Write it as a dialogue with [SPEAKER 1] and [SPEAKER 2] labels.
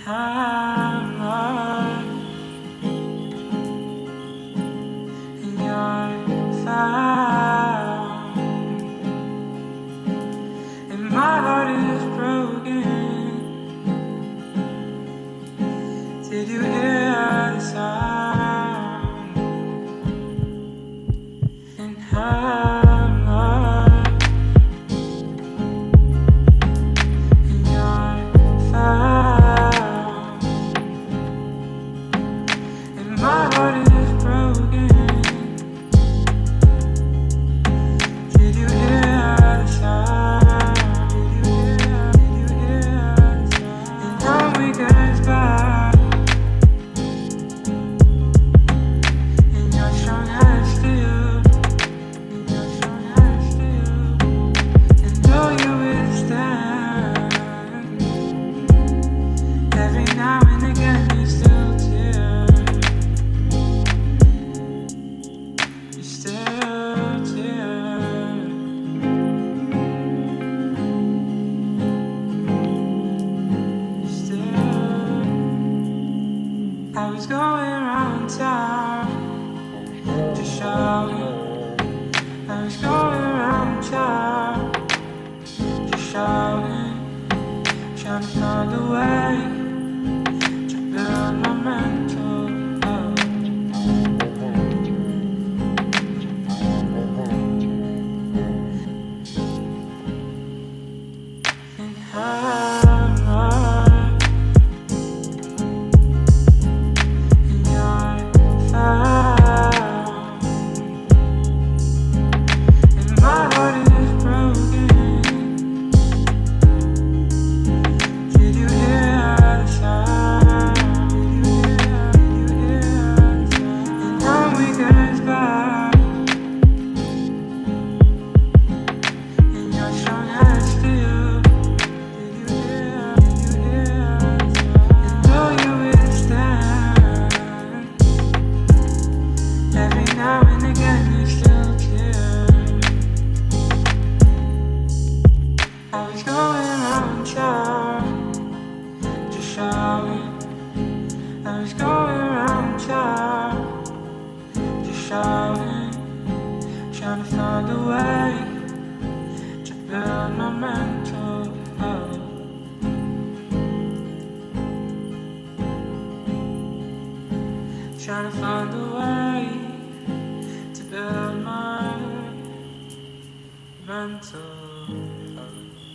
[SPEAKER 1] hammer in your found, and my heart is broken. Did you hear the sound? And hammer in your found, and my heart is broken. Did you hear the sound? Did you hear the sound? And time we goes by, and your strong hands still, and your strong hands still, and though you withstand, every now and again you still tear, you still tear, you still. I was going around town, just shouting. I was going around town, just shouting, trying to find a way to build my mental health. And hammer in your found, and my heart is broken. Did you hear the sound? Did you hear the sound? And time we goes by, and your strong hands still. Did you hear the sound? And though you withstand, every now and again you still tear. I was going around town, just shouting. I was going around town, just shouting, trying to find a way to build my mental health. Trying to find a way to build my mental health.